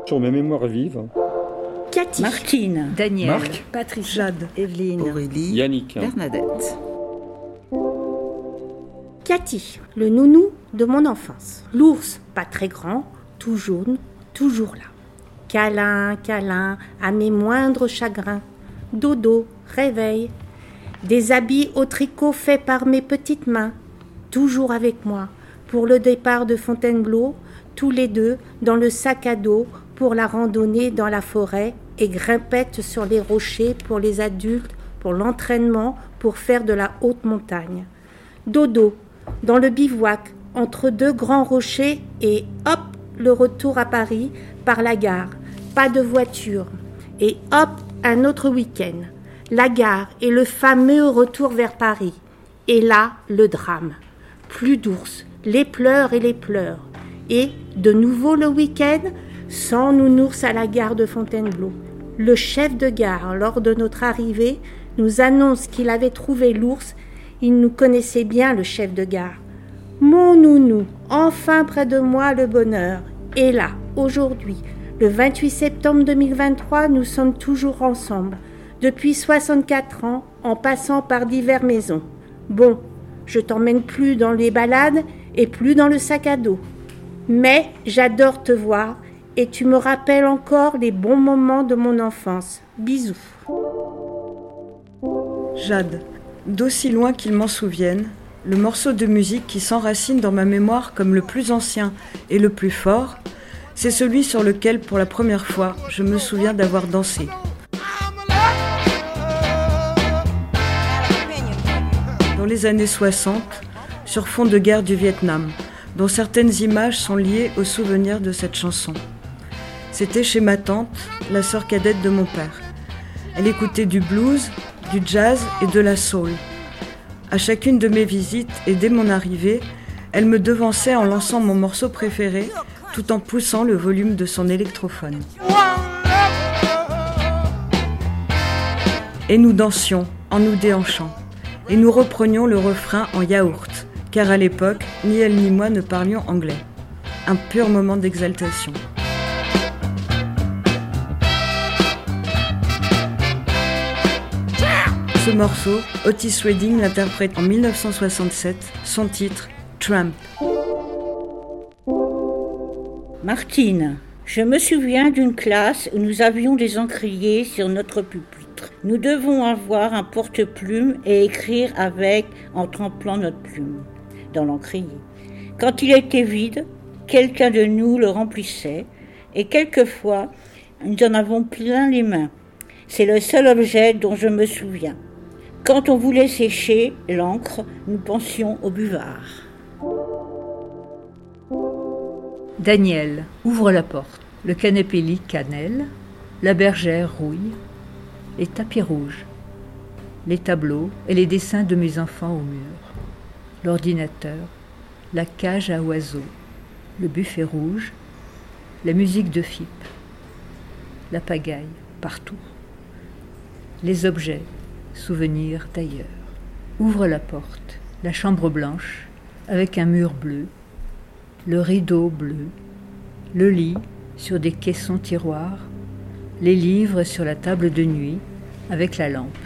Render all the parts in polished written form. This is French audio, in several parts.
Sur mes mémoires vives. Cathy, Martine, Daniel, Marc, Patricia, Jade, Evelyne, Aurélie, Yannick. Bernadette. Cathy, le nounou de mon enfance. L'ours, pas très grand, tout jaune, toujours là. Câlin, câlin, à mes moindres chagrins. Dodo, réveil. Des habits au tricot faits par mes petites mains. Toujours avec moi. Pour le départ de Fontainebleau, tous les deux dans le sac à dos pour la randonnée dans la forêt et grimpettes sur les rochers pour les adultes, pour l'entraînement, pour faire de la haute montagne. Dodo, dans le bivouac, entre deux grands rochers et hop, le retour à Paris par la gare. Pas de voiture. Et hop, un autre week-end. La gare et le fameux retour vers Paris. Et là, le drame. Plus d'ours, les pleurs et les pleurs. Et, de nouveau le week-end, sans nounours à la gare de Fontainebleau. Le chef de gare, lors de notre arrivée, nous annonce qu'il avait trouvé l'ours. Il nous connaissait bien, le chef de gare. Mon nounou, enfin près de moi le bonheur. Et là, aujourd'hui, le 28 septembre 2023, nous sommes toujours ensemble. Depuis 64 ans, en passant par diverses maisons. Bon, je t'emmène plus dans les balades et plus dans le sac à dos. Mais j'adore te voir et tu me rappelles encore les bons moments de mon enfance. Bisous. Jade, d'aussi loin qu'il m'en souvienne, le morceau de musique qui s'enracine dans ma mémoire comme le plus ancien et le plus fort, c'est celui sur lequel, pour la première fois, je me souviens d'avoir dansé. Dans les années 60, sur fond de guerre du Vietnam, dont certaines images sont liées au souvenir de cette chanson. C'était chez ma tante, la sœur cadette de mon père. Elle écoutait du blues, du jazz et de la soul. À chacune de mes visites et dès mon arrivée, elle me devançait en lançant mon morceau préféré, tout en poussant le volume de son électrophone. Et nous dansions, en nous déhanchant. Et nous reprenions le refrain en yaourt, car à l'époque, ni elle ni moi ne parlions anglais. Un pur moment d'exaltation. Ce morceau, Otis Redding l'interprète en 1967, son titre, Tramp. Martine, je me souviens d'une classe où nous avions des encriers sur notre pupitre. Nous devons avoir un porte-plume et écrire avec en trempant notre plume dans l'encrier. Quand il était vide, quelqu'un de nous le remplissait et quelquefois, nous en avons plein les mains. C'est le seul objet dont je me souviens. Quand on voulait sécher l'encre, nous pensions au buvard. Daniel, ouvre la porte. Le canapé lit cannelle, la bergère rouille, les tapis rouges, les tableaux et les dessins de mes enfants au mur, l'ordinateur, la cage à oiseaux, le buffet rouge, la musique de Fipe, la pagaille partout, les objets, souvenirs d'ailleurs. Ouvre la porte, la chambre blanche, avec un mur bleu, le rideau bleu, le lit sur des caissons tiroirs, les livres sur la table de nuit, avec la lampe.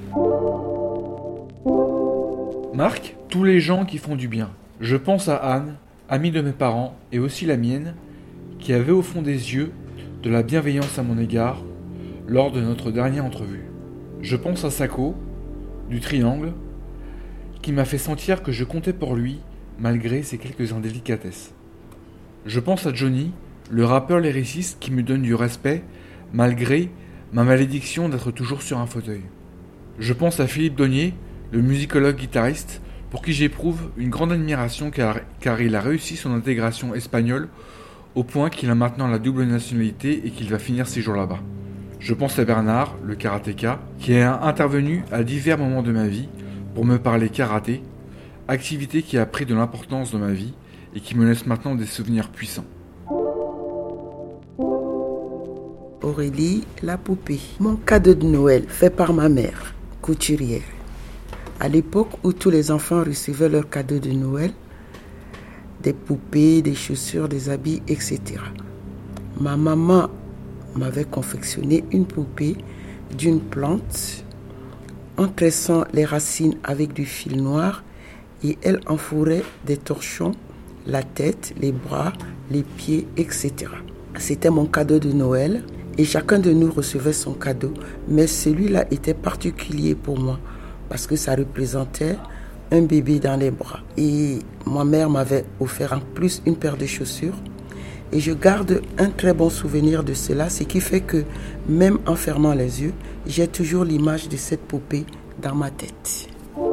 Marc, tous les gens qui font du bien. Je pense à Anne, amie de mes parents, et aussi la mienne, qui avait au fond des yeux de la bienveillance à mon égard lors de notre dernière entrevue. Je pense à Sako, du Triangle, qui m'a fait sentir que je comptais pour lui, malgré ses quelques indélicatesses. Je pense à Johnny, le rappeur lyriciste qui me donne du respect, malgré ma malédiction d'être toujours sur un fauteuil. Je pense à Philippe Donnier, le musicologue guitariste, pour qui j'éprouve une grande admiration car il a réussi son intégration espagnole au point qu'il a maintenant la double nationalité et qu'il va finir ses jours là-bas. Je pense à Bernard, le karatéka, qui a intervenu à divers moments de ma vie pour me parler karaté, activité qui a pris de l'importance dans ma vie et qui me laisse maintenant des souvenirs puissants. Aurélie, la poupée. Mon cadeau de Noël fait par ma mère, couturière. À l'époque où tous les enfants recevaient leurs cadeaux de Noël, des poupées, des chaussures, des habits, etc. Ma maman m'avait confectionné une poupée d'une plante en tressant les racines avec du fil noir et elle enfourrait des torchons, la tête, les bras, les pieds, etc. C'était mon cadeau de Noël et chacun de nous recevait son cadeau, mais celui-là était particulier pour moi parce que ça représentait un bébé dans les bras. Et ma mère m'avait offert en plus une paire de chaussures. Et je garde un très bon souvenir de cela, ce qui fait que même en fermant les yeux, j'ai toujours l'image de cette poupée dans ma tête.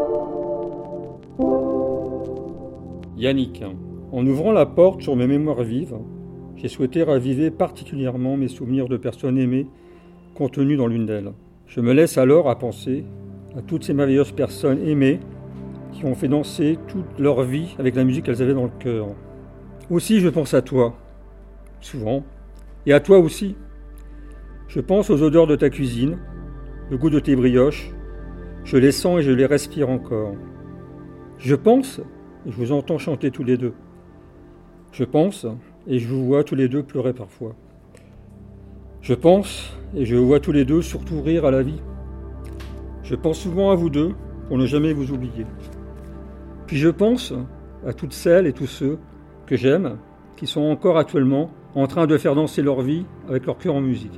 Yannick, en ouvrant la porte sur mes mémoires vives, j'ai souhaité raviver particulièrement mes souvenirs de personnes aimées contenus dans l'une d'elles. Je me laisse alors à penser à toutes ces merveilleuses personnes aimées qui ont fait danser toute leur vie avec la musique qu'elles avaient dans le cœur. Aussi, je pense à toi, souvent, et à toi aussi. Je pense aux odeurs de ta cuisine, le goût de tes brioches, je les sens et je les respire encore. Je pense, et je vous entends chanter tous les deux. Je pense, et je vous vois tous les deux pleurer parfois. Je pense, et je vous vois tous les deux surtout rire à la vie. Je pense souvent à vous deux, pour ne jamais vous oublier. Puis je pense à toutes celles et tous ceux que j'aime, qui sont encore actuellement en train de faire danser leur vie avec leur cœur en musique.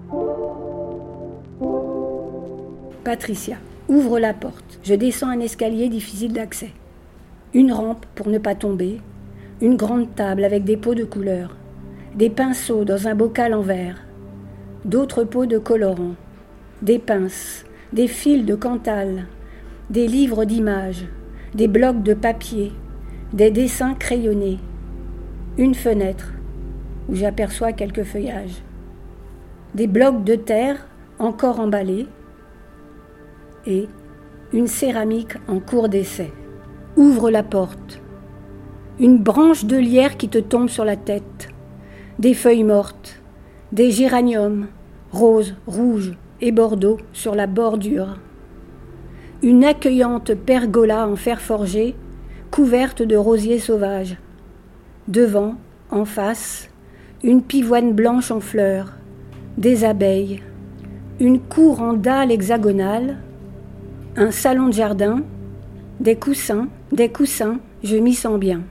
Patricia, ouvre la porte. Je descends un escalier difficile d'accès. Une rampe pour ne pas tomber, une grande table avec des pots de couleurs, des pinceaux dans un bocal en verre, d'autres pots de colorants, des pinces, des fils de Cantal, des livres d'images, des blocs de papier, des dessins crayonnés, une fenêtre où j'aperçois quelques feuillages, des blocs de terre encore emballés et une céramique en cours d'essai. Ouvre la porte. Une branche de lierre qui te tombe sur la tête, des feuilles mortes, des géraniums, roses, rouges et bordeaux sur la bordure. Une accueillante pergola en fer forgé, couverte de rosiers sauvages. Devant, en face, une pivoine blanche en fleurs, des abeilles, une cour en dalle hexagonale, un salon de jardin, des coussins, je m'y sens bien.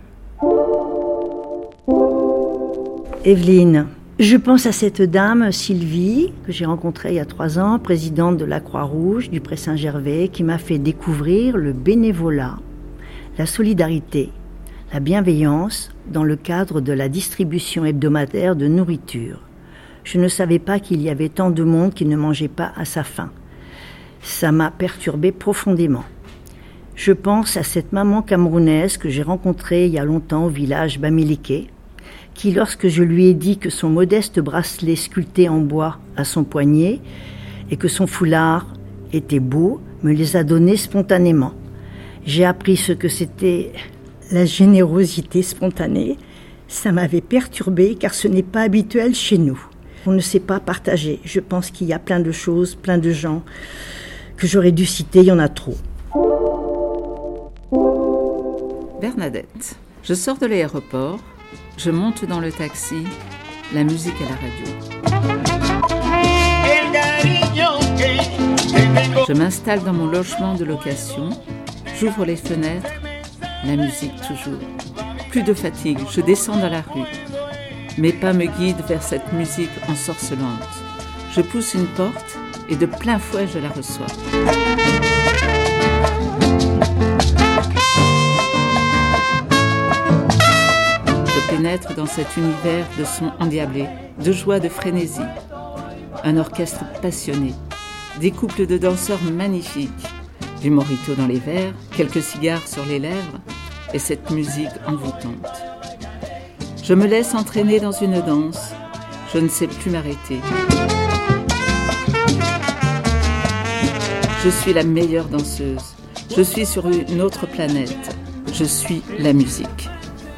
Evelyne, je pense à cette dame, Sylvie, que j'ai rencontrée il y a 3 ans, présidente de la Croix-Rouge du Pré Saint-Gervais, qui m'a fait découvrir le bénévolat, la solidarité, la bienveillance dans le cadre de la distribution hebdomadaire de nourriture. Je ne savais pas qu'il y avait tant de monde qui ne mangeait pas à sa faim. Ça m'a perturbée profondément. Je pense à cette maman camerounaise que j'ai rencontrée il y a longtemps au village Bamileke, qui, lorsque je lui ai dit que son modeste bracelet sculpté en bois à son poignet et que son foulard était beau, me les a donnés spontanément. J'ai appris ce que c'était la générosité spontanée. Ça m'avait perturbée car ce n'est pas habituel chez nous. On ne sait pas partager. Je pense qu'il y a plein de choses, plein de gens que j'aurais dû citer, il y en a trop. Bernadette. Je sors de l'aéroport, je monte dans le taxi, la musique à la radio. Je m'installe dans mon logement de location, j'ouvre les fenêtres, la musique toujours. Plus de fatigue, je descends dans la rue. Mes pas me guident vers cette musique ensorcelante. Je pousse une porte et de plein fouet je la reçois. Je pénètre dans cet univers de sons endiablés, de joie, de frénésie. Un orchestre passionné, des couples de danseurs magnifiques, du mojito dans les verres, quelques cigares sur les lèvres et cette musique envoûtante. Je me laisse entraîner dans une danse, je ne sais plus m'arrêter. Je suis la meilleure danseuse, je suis sur une autre planète, je suis la musique.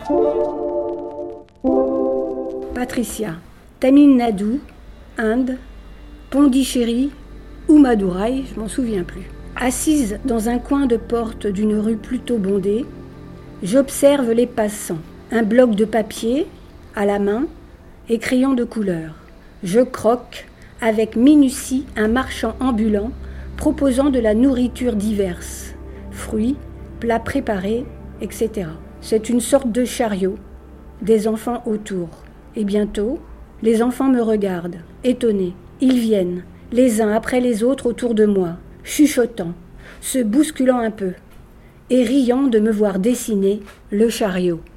Patricia, Tamil Nadu, Inde, Pondichéry ou Madurai, je m'en souviens plus. Assise dans un coin de porte d'une rue plutôt bondée, j'observe les passants. Un bloc de papier à la main, et crayons de couleur. Je croque avec minutie un marchand ambulant proposant de la nourriture diverse, fruits, plats préparés, etc. C'est une sorte de chariot, des enfants autour. Et bientôt, les enfants me regardent, étonnés. Ils viennent, les uns après les autres autour de moi, chuchotant, se bousculant un peu, et riant de me voir dessiner le chariot.